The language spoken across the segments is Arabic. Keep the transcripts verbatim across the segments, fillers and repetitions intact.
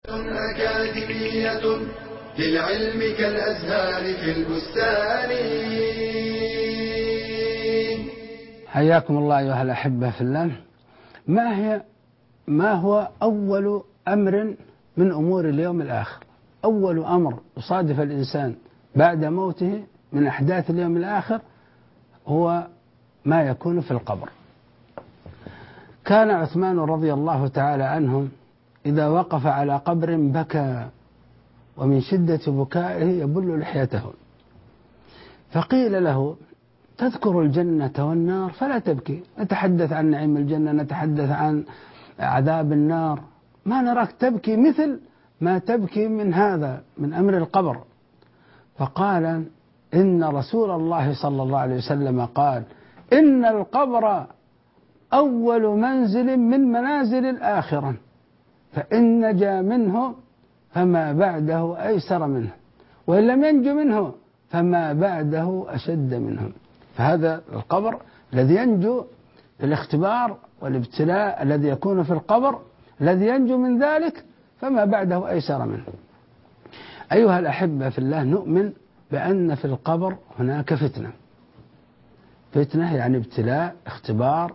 أكاديمية للعلم كالأزهار في البستان. حياكم الله أيها الأحبة في الله. ما هي ما هو أول أمر من أمور اليوم الآخر؟ أول أمر يصادف الإنسان بعد موته من أحداث اليوم الآخر هو ما يكون في القبر. كان عثمان رضي الله تعالى عنه إذا وقف على قبر بكى، ومن شدة بكائه يبل لحيته، فقيل له: تذكر الجنة والنار فلا تبكي، نتحدث عن نعيم الجنة، نتحدث عن عذاب النار، ما نراك تبكي مثل ما تبكي من هذا من أمر القبر. فقال: إن رسول الله صلى الله عليه وسلم قال: إن القبر أول منزل من منازل الآخرة، فإن نجا منه فما بعده أيسر منه، وإن لم ينج منه فما بعده أشد منه. فهذا القبر الذي ينجو في الاختبار والابتلاء الذي يكون في القبر، الذي ينجو من ذلك فما بعده أيسر منه. أيها الأحبة في الله، نؤمن بأن في القبر هناك فتنة، فتنة يعني ابتلاء، اختبار،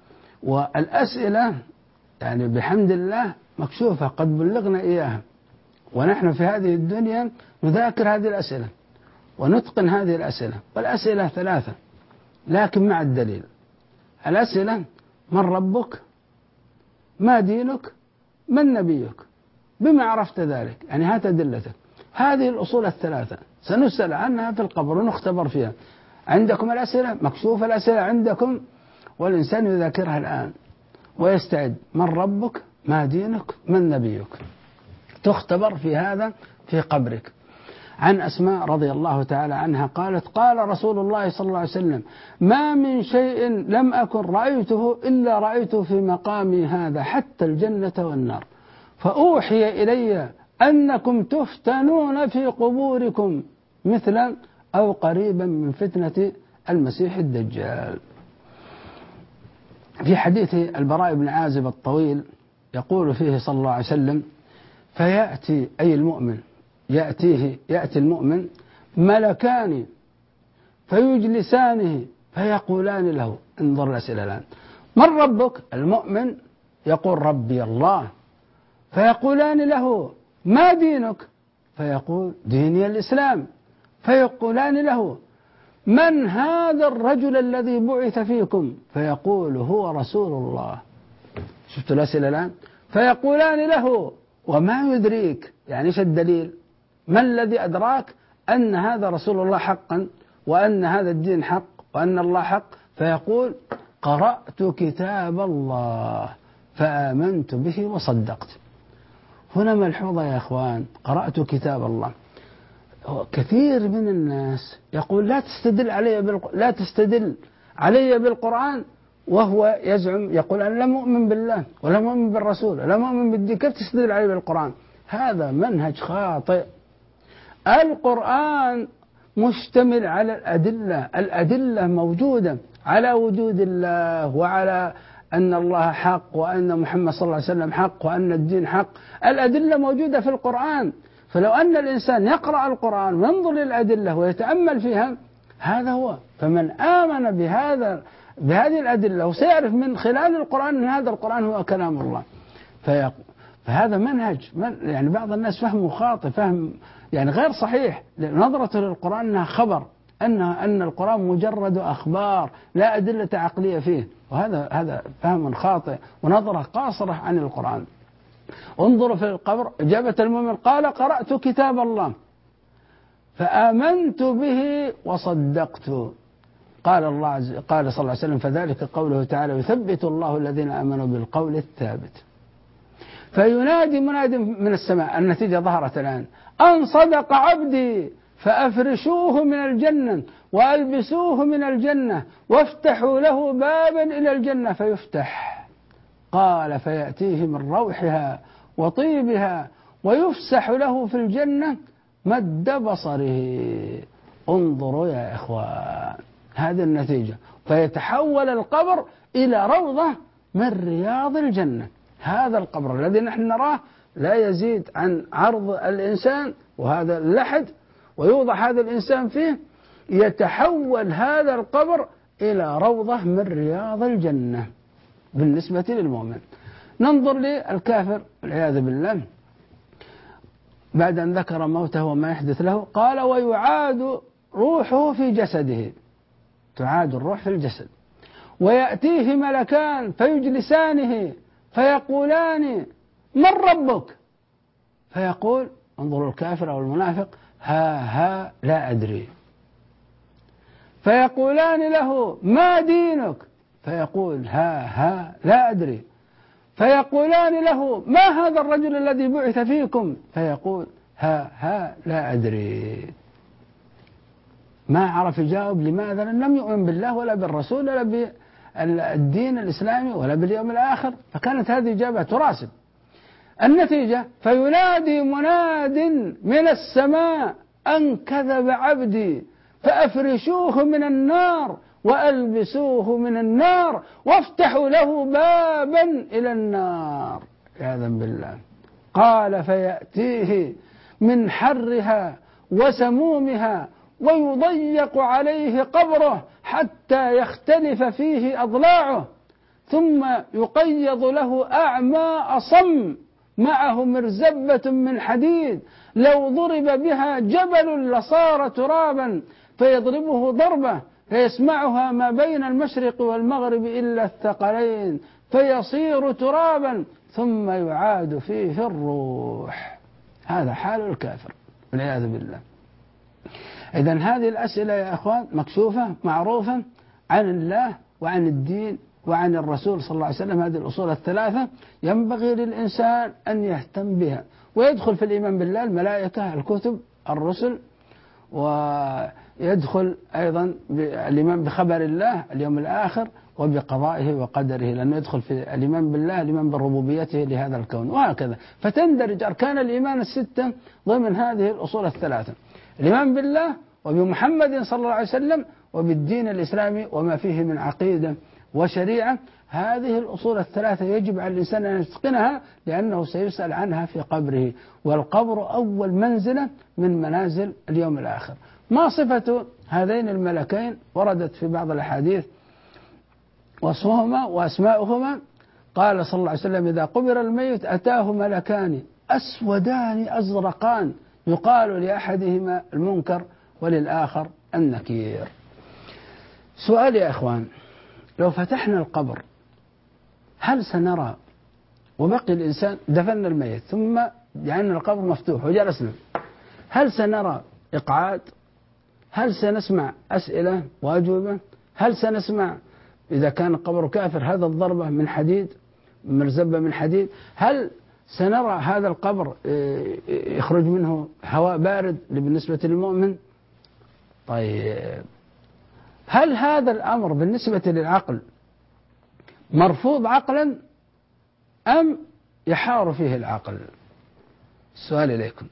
والأسئلة يعني بحمد الله مكشوفة، قد بلغنا إياها، ونحن في هذه الدنيا نذاكر هذه الأسئلة ونتقن هذه الأسئلة. والأسئلة ثلاثة لكن مع الدليل. الأسئلة: من ربك؟ ما دينك؟ من نبيك؟ بما عرفت ذلك، يعني هات أدلتك. هذه الأصول الثلاثة سنسأل عنها في القبر ونختبر فيها. عندكم الأسئلة مكشوفة، الأسئلة عندكم، والإنسان يذاكرها الآن ويستعد. من ربك؟ ما دينك؟ من نبيك؟ تختبر في هذا في قبرك. عن أسماء رضي الله تعالى عنها قالت: قال رسول الله صلى الله عليه وسلم: ما من شيء لم أكن رأيته إلا رأيته في مقامي هذا، حتى الجنة والنار، فأوحي إلي أنكم تفتنون في قبوركم مثلا أو قريبا من فتنة المسيح الدجال. في حديث البراء بن عازب الطويل يقول فيه صلى الله عليه وسلم: فيأتي أي المؤمن يأتيه يأتي المؤمن ملكان فيجلسانه فيقولان له، انظر الأسئلة الآن: من ربك؟ المؤمن يقول: ربي الله. فيقولان له: ما دينك؟ فيقول: ديني الإسلام. فيقولان له: من هذا الرجل الذي بعث فيكم؟ فيقول: هو رسول الله. شفت الأسئلة الآن؟ فيقولان له: وما يدريك؟ يعني ايش الدليل؟ ما الذي أدراك أن هذا رسول الله حقا، وأن هذا الدين حق، وأن الله حق؟ فيقول: قرأت كتاب الله فآمنت به وصدقت. هنا ملحوظة يا أخوان، قرأت كتاب الله. كثير من الناس يقول: لا تستدل علي بالق... لا تستدل علي بالقرآن، وهو يزعم يقول: أنا لا مؤمن بالله ولا مؤمن بالرسول ولا مؤمن بالدين، كيف تستدل علي بالقرآن؟ هذا منهج خاطئ. القرآن مشتمل على الأدلة، الأدلة موجودة على وجود الله، وعلى أن الله حق، وأن محمد صلى الله عليه وسلم حق، وأن الدين حق. الأدلة موجودة في القرآن. فلو أن الإنسان يقرأ القرآن وينظر للأدلة ويتأمل فيها، هذا هو. فمن آمن بهذا بهذه الأدلة وسيعرف من خلال القرآن أن هذا القرآن هو كلام الله. فهذا منهج من يعني بعض الناس فهمه خاطئ، فهم يعني غير صحيح. نظرته للقرآن أنها خبر، أن أن القرآن مجرد أخبار لا أدلة عقلية فيه، وهذا هذا فهم خاطئ ونظرة قاصرة عن القرآن. انظروا في القبر إجابة المؤمن: قال: قرأت كتاب الله فآمنت به وصدقت. قال الله عز قال صلى الله عليه وسلم: فذلك قوله تعالى: يثبت الله الذين آمنوا بالقول الثابت. فينادي مناد من السماء، النتيجة ظهرت الآن: أن صدق عبدي فأفرشوه من الجنة وألبسوه من الجنة وافتحوا له بابا إلى الجنة فيفتح. قال: فيأتيه من روحها وطيبها ويفسح له في الجنة مد بصره. انظروا يا إخوان هذه النتيجة. فيتحول القبر إلى روضة من رياض الجنة. هذا القبر الذي نحن نراه لا يزيد عن عرض الإنسان وهذا اللحد، ويوضع هذا الإنسان فيه، يتحول هذا القبر إلى روضة من رياض الجنة بالنسبة للمؤمن. ننظر للكافر والعياذ بالله بعد أن ذكر موته وما يحدث له، قال ويعاد روحه في جسده، تعاد الروح في الجسد، ويأتيه ملكان فيجلسانه فيقولان من ربك؟ فيقول، انظروا الكافر أو المنافق، ها ها لا أدري. فيقولان له ما دينك؟ فيقول ها ها لا أدري. فيقولان له ما هذا الرجل الذي بعث فيكم؟ فيقول ها ها لا أدري. ما عرف يجاوب، لماذا؟ لم يؤمن بالله ولا بالرسول ولا بالدين الإسلامي ولا باليوم الآخر، فكانت هذه إجابة تراسب. النتيجة فينادي مناد من السماء أن كذب عبدي فأفرشوه من النار وألبسوه من النار وافتحوا له بابا إلى النار عياذا بالله. قال فيأتيه من حرها وسمومها ويضيق عليه قبره حتى يختلف فيه أضلاعه، ثم يقيض له أعمى أصم معه مرزبة من حديد لو ضرب بها جبل لصار ترابا، فيضربه ضربة فيسمعها ما بين المشرق والمغرب إلا الثقلين فيصير ترابا ثم يعاد فيه الروح. هذا حال الكافر والعياذ بالله. إذن هذه الأسئلة يا أخوان مكشوفة معروفة عن الله وعن الدين وعن الرسول صلى الله عليه وسلم. هذه الأصول الثلاثة ينبغي للإنسان أن يهتم بها، ويدخل في الإيمان بالله الملائكة الكتب الرسل، ويدخل أيضا الإيمان بخبر الله اليوم الآخر وبقضائه وقدره، لأنه يدخل في الإيمان بالله الإيمان بربوبيته لهذا الكون، وهكذا. فتندرج أركان الإيمان الستة ضمن هذه الأصول الثلاثة: الإيمان بالله وبمحمد صلى الله عليه وسلم وبالدين الإسلامي وما فيه من عقيدة وشريعة. هذه الأصول الثلاثة يجب على الإنسان أن يتقنها، لأنه سيسأل عنها في قبره، والقبر أول منزلة من منازل اليوم الآخر. ما صفة هذين الملكين؟ وردت في بعض الأحاديث وصفهما وأسماؤهما. قال صلى الله عليه وسلم إذا قبر الميت أتاه ملكان أسودان أزرقان يقال لأحدهما المنكر وللآخر النكير. سؤال يا إخوان، لو فتحنا القبر هل سنرى وبقي الإنسان دفن الميت ثم جعلنا القبر مفتوح وجلسنا، هل سنرى إقعاد؟ هل سنسمع أسئلة وأجوبة؟ هل سنسمع إذا كان القبر كافر هذا الضربة من حديد مرزبة من حديد؟ هل سنرى هذا القبر يخرج منه هواء بارد بالنسبة للمؤمن؟ طيب هل هذا الأمر بالنسبة للعقل مرفوض عقلا أم يحار فيه العقل؟ السؤال إليكم.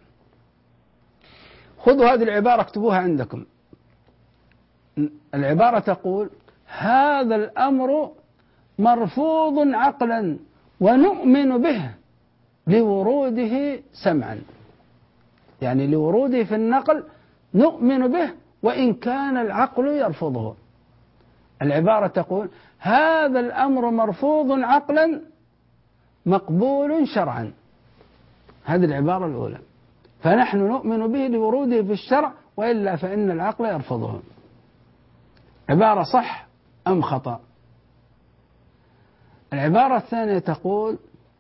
خذوا هذه العبارة اكتبوها عندكم. العبارة تقول هذا الأمر مرفوض عقلا ونؤمن به لوروده سمعا، يعني لوروده في النقل نؤمن به وإن كان العقل يرفضه. العبارة تقول هذا الأمر مرفوض عقلا مقبول شرعا، هذه العبارة الأولى. فنحن نؤمن به لوروده في الشرع وإلا فإن العقل يرفضه. عبارة صح أم خطأ؟ العبارة الثانية تقول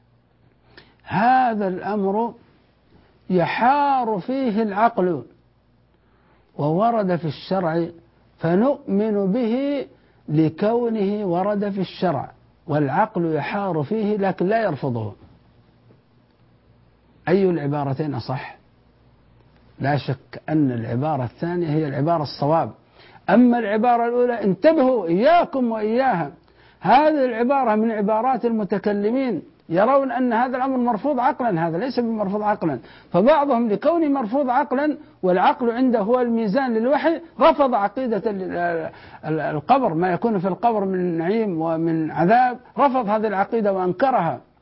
هذا الأمر يحار فيه العقل وورد في الشرع فنؤمن به لكونه ورد في الشرع، والعقل يحار فيه لكن لا يرفضه. أي العبارتين أصح؟ لا شك أن العبارة الثانية هي العبارة الصواب. أما العبارة الأولى انتبهوا إياكم وإياها، هذه العبارة من عبارات المتكلمين يرون أن هذا الأمر مرفوض عقلا، هذا ليس بمرفوض عقلا. فبعضهم لكونه مرفوض عقلا والعقل عنده هو الميزان للوحي رفض عقيدة القبر، ما يكون في القبر من نعيم ومن عذاب، رفض هذه العقيدة وأنكرها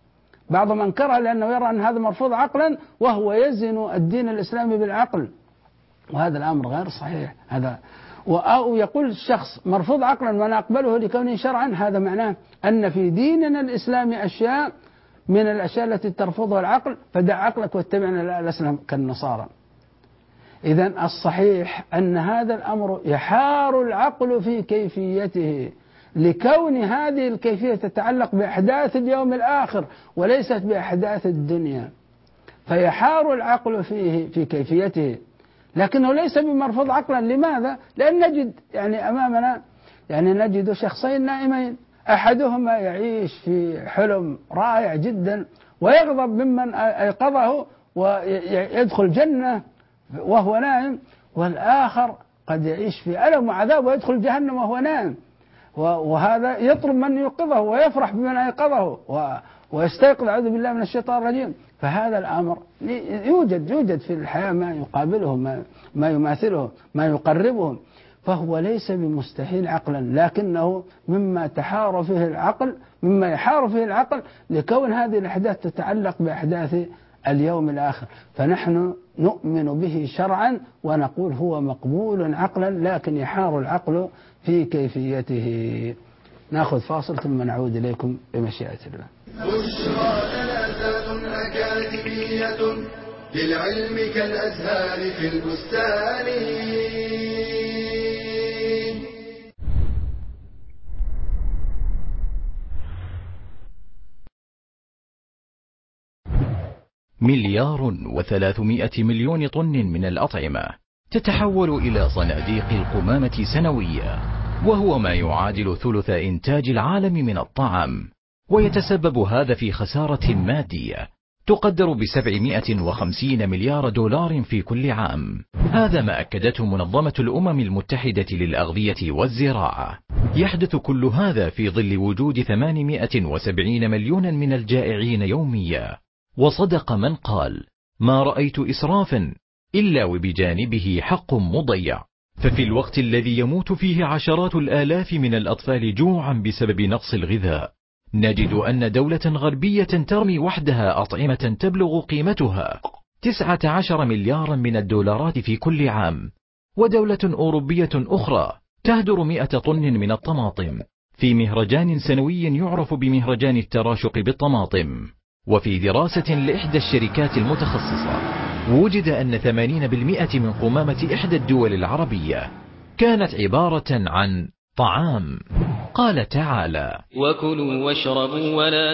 بعضهم أنكرها لأنه يرى أن هذا مرفوض عقلا، وهو يزن الدين الإسلامي بالعقل، وهذا الأمر غير صحيح. هذا أو يقول الشخص مرفوض عقلا وأنا أقبله لكونه شرعا، هذا معناه أن في ديننا الإسلامي أشياء من الأشياء التي ترفضها العقل، فدع عقلك واتبعنا لا لسنا كالنصارى. إذن الصحيح أن هذا الأمر يحار العقل في كيفيته، لكون هذه الكيفية تتعلق بأحداث اليوم الآخر وليست بأحداث الدنيا، فيحار العقل فيه في كيفيته، لكنه ليس بمرفوض عقلا. لماذا؟ لأن نجد يعني أمامنا يعني نجد شخصين نائمين، أحدهما يعيش في حلم رائع جدا ويغضب ممن أيقظه ويدخل جنة وهو نائم، والآخر قد يعيش في ألم وعذاب ويدخل جهنم وهو نائم، وهذا يطلب من يوقظه ويفرح بمن أيقظه ويستيقظ، أعوذ بالله من الشيطان الرجيم. فهذا الأمر يوجد يوجد في الحياة ما يقابله، ما, ما يماثله، ما يقربه، فهو ليس بمستحيل عقلا، لكنه مما تحار فيه العقل، مما يحار فيه العقل لكون هذه الأحداث تتعلق بأحداث اليوم الآخر. فنحن نؤمن به شرعا ونقول هو مقبول عقلا، لكن يحار العقل في كيفيته. ناخذ فاصل ثم نعود إليكم بمشيئة الله. بشرى جنازات أكاديمية للعلم كالأزهار في البستان. مليار وثلاثمائة مليون طن من الأطعمة تتحول إلى صناديق القمامة سنويا، وهو ما يعادل ثلث إنتاج العالم من الطعام، ويتسبب هذا في خسارة مادية تقدر بسبعمائة وخمسين مليار دولار في كل عام. هذا ما أكدته منظمة الأمم المتحدة للأغذية والزراعة. يحدث كل هذا في ظل وجود ثمانمائة وسبعين مليونا من الجائعين يوميا. وصدق من قال: ما رأيت إسرافا إلا وبجانبه حق مضيع. ففي الوقت الذي يموت فيه عشرات الآلاف من الأطفال جوعا بسبب نقص الغذاء، نجد أن دولة غربية ترمي وحدها أطعمة تبلغ قيمتها تسعة عشر مليارا من الدولارات في كل عام، ودولة أوروبية أخرى تهدر مئة طن من الطماطم في مهرجان سنوي يعرف بمهرجان التراشق بالطماطم. وفي دراسة لإحدى الشركات المتخصصة وجد أن ثمانين بالمئة من قمامة إحدى الدول العربية كانت عبارة عن طعام. قال تعالى: وكلوا واشربوا ولا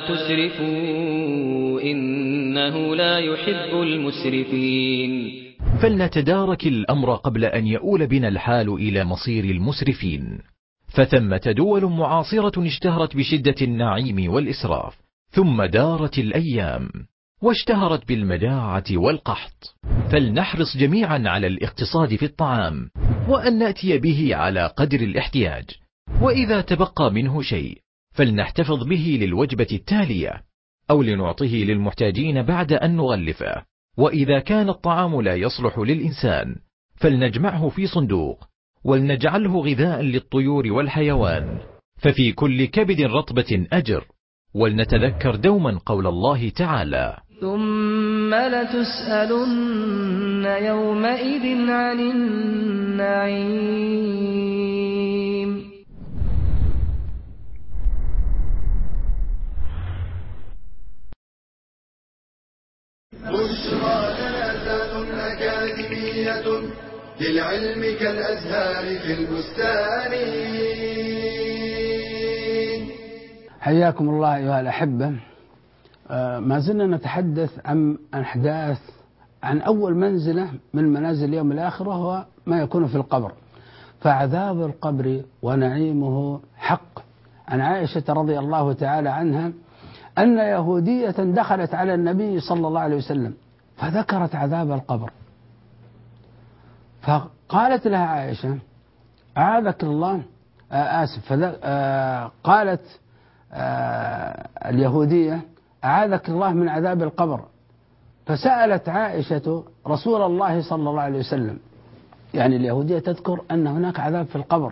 تسرفوا إنه لا يحب المسرفين. فلنتدارك الأمر قبل أن يؤول بنا الحال إلى مصير المسرفين. فثمة دول معاصرة اشتهرت بشدة النعيم والإسراف، ثم دارت الأيام واشتهرت بالمجاعة والقحط. فلنحرص جميعا على الاقتصاد في الطعام، وأن نأتي به على قدر الاحتياج، وإذا تبقى منه شيء فلنحتفظ به للوجبة التالية أو لنعطيه للمحتاجين بعد أن نغلفه. وإذا كان الطعام لا يصلح للإنسان فلنجمعه في صندوق ولنجعله غذاء للطيور والحيوان، ففي كل كبد رطبة أجر. ولنتذكر دوما قول الله تعالى: ثم لتسألن يومئذ عن النعيم. بشرى جنازات أكاديمية للعلم كالأزهار في البستان. حياكم الله أيها الأحبة. ما زلنا نتحدث عن أحداث عن أول منزلة من منازل اليوم الآخر، وهو ما يكون في القبر. فعذاب القبر ونعيمه حق. عن عائشة رضي الله تعالى عنها أن يهودية دخلت على النبي صلى الله عليه وسلم فذكرت عذاب القبر، فقالت لها عائشة: أعاذك الله آسف قالت آه اليهودية: أعاذك الله من عذاب القبر. فسألت عائشة رسول الله صلى الله عليه وسلم، يعني اليهودية تذكر أن هناك عذاب في القبر،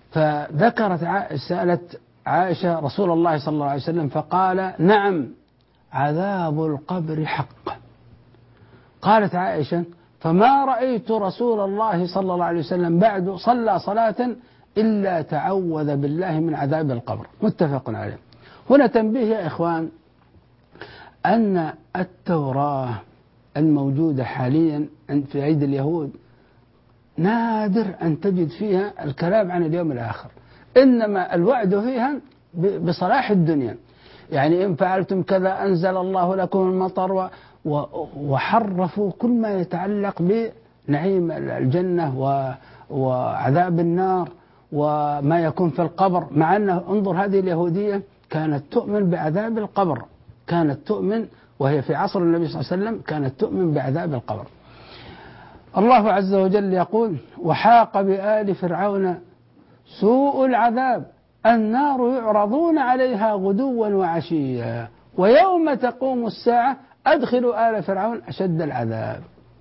فذكرت سألت عائشة رسول الله صلى الله عليه وسلم فقال: نعم عذاب القبر حق. قالت عائشة: فما رأيت رسول الله صلى الله عليه وسلم بعد صلى صلاة إلا تعوذ بالله من عذاب القبر. متفق عليه. هنا تنبيه يا إخوان أن التوراة الموجودة حاليا في أيدي اليهود نادر أن تجد فيها الكلام عن اليوم الآخر، إنما الوعد فيها بصلاح الدنيا. يعني إن فعلتم كذا أنزل الله لكم المطر، وحرفوا كل ما يتعلق بنعيم الجنة وعذاب النار وما يكون في القبر، مع أنه انظر هذه اليهودية كانت تؤمن بعذاب القبر، كانت تؤمن وهي في عصر النبي صلى الله عليه وسلم كانت تؤمن بعذاب القبر. الله عز وجل يقول: وحاق بآل فرعون سوء العذاب النار يعرضون عليها غدوا وعشيا ويوم تقوم الساعة أدخلوا آل فرعون أشد العذاب.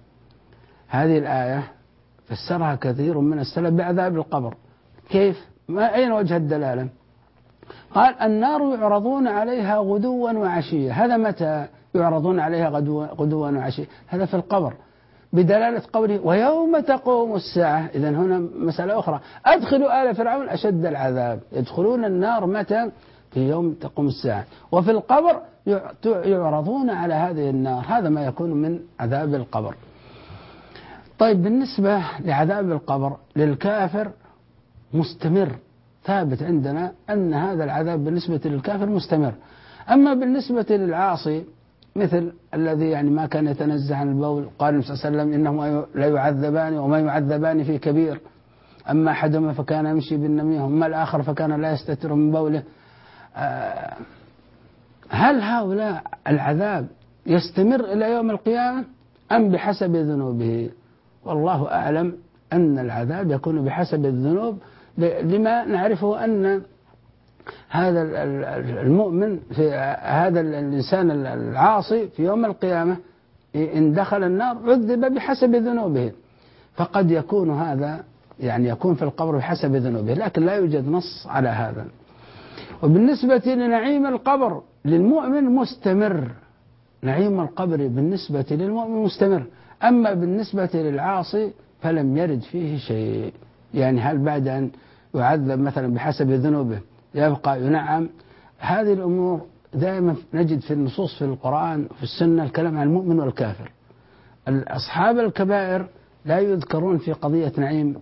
هذه الآية فسرها كثير من السلف بعذاب القبر. كيف؟ ما أين وجه الدلالة؟ قال: النار يعرضون عليها غدوا وعشيا. هذا متى يعرضون عليها غدوا وعشيا؟ هذا في القبر، بدلالة قوله ويوم تقوم الساعة. إذن هنا مسألة أخرى: أدخلوا آل فرعون أشد العذاب. يدخلون النار متى؟ في يوم تقوم الساعة. وفي القبر يعرضون على هذه النار. هذا ما يكون من عذاب القبر. طيب، بالنسبة لعذاب القبر للكافر مستمر، ثابت عندنا أن هذا العذاب بالنسبة للكافر مستمر. أما بالنسبة للعاصي مثل الذي يعني ما كان يتنزه عن البول، قال النبي صلى الله عليه وسلم: إنهم لا يعذبان وما يعذبان في كبير، أما أحدهما فكان يمشي بالنميمة وأما الآخر فكان لا يستتر من بوله. آه هل هؤلاء العذاب يستمر إلى يوم القيامة أم بحسب ذنوبه؟ والله أعلم أن العذاب يكون بحسب الذنوب، لما نعرفه أن هذا المؤمن في هذا الإنسان العاصي في يوم القيامة إن دخل النار عذب بحسب ذنوبه، فقد يكون هذا يعني يكون في القبر بحسب ذنوبه، لكن لا يوجد نص على هذا. وبالنسبة لنعيم القبر للمؤمن مستمر، نعيم القبر بالنسبة للمؤمن مستمر. أما بالنسبة للعاصي فلم يرد فيه شيء. يعني هل بعد أن يعذب مثلا بحسب ذنوبه يبقى ينعم؟ هذه الأمور دائما نجد في النصوص في القرآن وفي السنة الكلام عن المؤمن والكافر. أصحاب الكبائر لا يذكرون في قضية نعيم،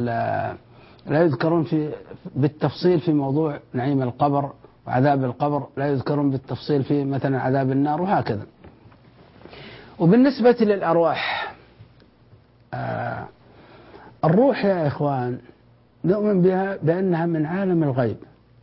لا يذكرون في بالتفصيل في موضوع نعيم القبر وعذاب القبر، لا يذكرون بالتفصيل في مثلا عذاب النار وهكذا. وبالنسبة للأرواح، آه الروح يا إخوان نؤمن بها بأنها من عالم الغيب،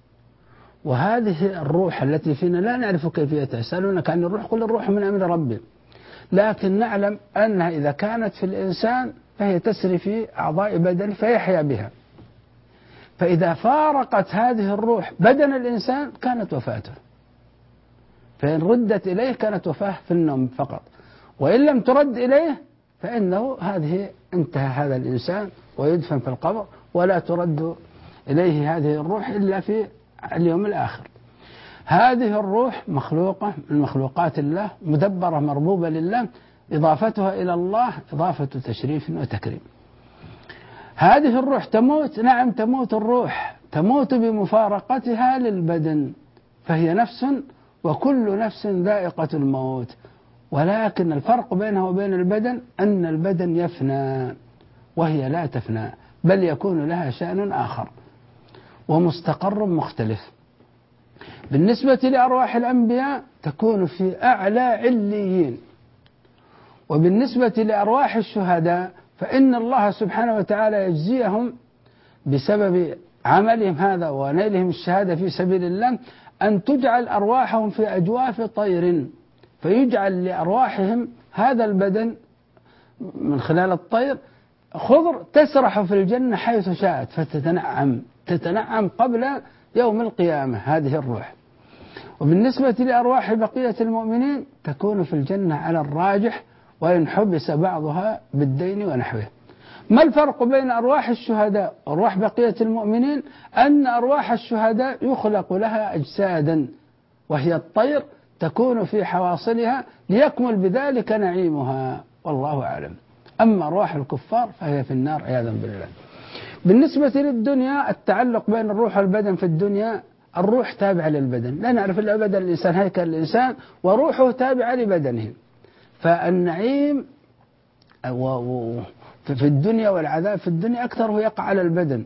وهذه الروح التي فينا لا نعرف كيفيتها. يسألونك عن الروح قل الروح من أمر ربي، لكن نعلم أنها إذا كانت في الإنسان فهي تسري في أعضاء بدنه فيحيا بها، فإذا فارقت هذه الروح بدن الإنسان كانت وفاته، فإن ردت إليه كانت وفاة في النوم فقط، وإن لم ترد إليه فإنه هذه انتهى هذا الإنسان ويدفن في القبر، ولا ترد إليه هذه الروح إلا في اليوم الآخر. هذه الروح مخلوقة من مخلوقات الله، مدبرة مربوبة لله، إضافتها إلى الله إضافة تشريف وتكريم. هذه الروح تموت، نعم تموت الروح، تموت بمفارقتها للبدن، فهي نفس وكل نفس ذائقة الموت، ولكن الفرق بينها وبين البدن أن البدن يفنى وهي لا تفنى، بل يكون لها شأن آخر ومستقر مختلف. بالنسبة لأرواح الأنبياء تكون في أعلى عليين، وبالنسبة لأرواح الشهداء فإن الله سبحانه وتعالى يجزيهم بسبب عملهم هذا ونيلهم الشهادة في سبيل الله أن تجعل أرواحهم في أجواف طير، فيجعل لأرواحهم هذا البدن من خلال الطير خضر تسرح في الجنة حيث شاءت فتتنعم تتنعم قبل يوم القيامة هذه الروح. وبالنسبة لأرواح بقية المؤمنين تكون في الجنة على الراجح، وإن حبس بعضها بالدين ونحوه. ما الفرق بين أرواح الشهداء وأرواح بقية المؤمنين؟ أن أرواح الشهداء يخلق لها أجسادا وهي الطير تكون في حواصلها ليكمل بذلك نعيمها، والله أعلم. أما أرواح الكفار فهي في النار عياذا بالله. بالنسبة للدنيا، التعلق بين الروح والبدن في الدنيا، الروح تابعة للبدن، لا نعرف إلا بدن الإنسان، هيكل الإنسان، وروحه تابعة لبدنه. فالنعيم في الدنيا والعذاب في الدنيا أكثره يقع على البدن.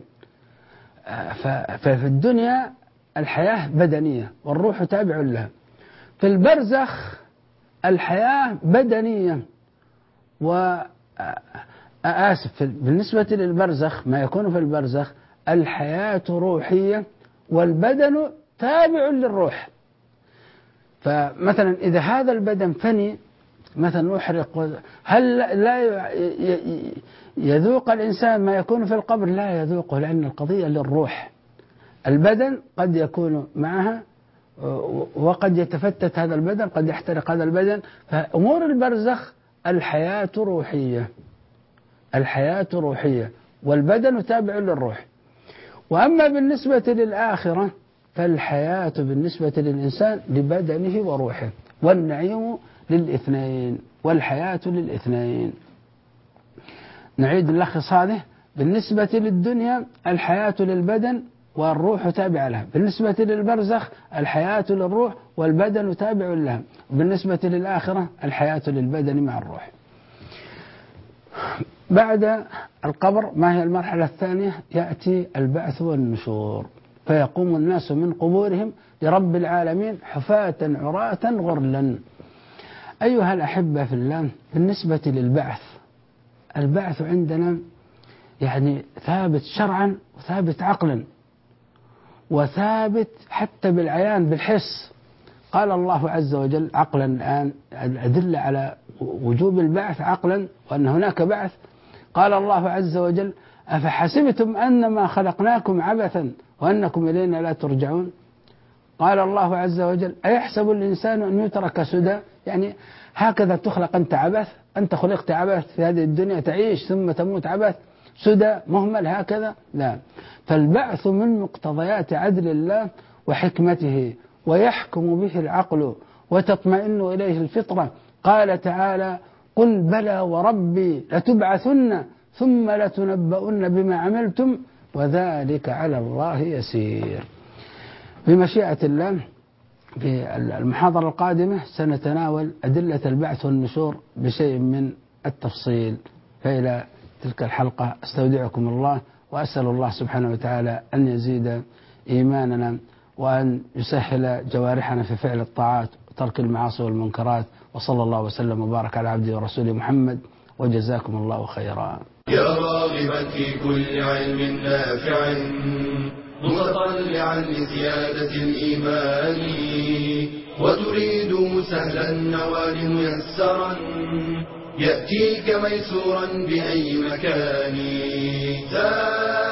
ففي الدنيا الحياة بدنية والروح تابع لها. في البرزخ الحياة بدنية و آسف بالنسبة للبرزخ، ما يكون في البرزخ الحياة روحية والبدن تابع للروح. فمثلا إذا هذا البدن فني مثلا يحرق، هل لا يذوق الإنسان ما يكون في القبر؟ لا يذوقه، لأن القضية للروح. البدن قد يكون معها وقد يتفتت هذا البدن، قد يحترق هذا البدن. فأمور البرزخ الحياة روحية، الحياة روحية والبدن تابع للروح. وأما بالنسبة للآخرة فالحياة بالنسبة للإنسان لبدنه وروحه، والنعيم للاثنين والحياة للاثنين. نعيد اللخص هذه: بالنسبة للدنيا الحياة للبدن والروح تابع لها، بالنسبة للبرزخ الحياة للروح والبدن تابع لها، وبالنسبة للآخرة الحياة للبدن مع الروح. بعد القبر ما هي المرحلة الثانية؟ يأتي البعث والنشور، فيقوم الناس من قبورهم لرب العالمين حفاة عراة غرلا. أيها الأحبة في الله، بالنسبة للبعث، البعث عندنا يعني ثابت شرعا وثابت عقلا وثابت حتى بالعيان بالحس. قال الله عز وجل عقلا الآن الأدلة على وجوب البعث عقلا وأن هناك بعث. قال الله عز وجل: أفحسبتم أنما خلقناكم عبثا وأنكم إلينا لا ترجعون. قال الله عز وجل: أيحسب الإنسان أن يترك سدى؟ يعني هكذا تخلق أنت عبث؟ أنت خلقت عبث في هذه الدنيا، تعيش ثم تموت عبث سدى مهمل هكذا؟ لا. فالبعث من مقتضيات عدل الله وحكمته، ويحكم به العقل وتطمئن إليه الفطرة. قال تعالى: قل بلى وربي لتبعثن ثم لتنبؤن بما عملتم وذلك على الله يسير. بمشيئة الله في المحاضرة القادمة سنتناول أدلة البعث والنشور بشيء من التفصيل. فإلى تلك الحلقة استودعكم الله، وأسأل الله سبحانه وتعالى أن يزيد إيماننا وأن يسهل جوارحنا في فعل الطاعات وترك المعاصي والمنكرات. وصلى الله وسلم وبارك على عبده ورسوله محمد، وجزاكم الله خيرا. يا راغبا في كل علم نافع متطلعا لزيادة الإيمان، وتريد سهلا النوال ميسرا يأتيك ميسورا بأي مكان.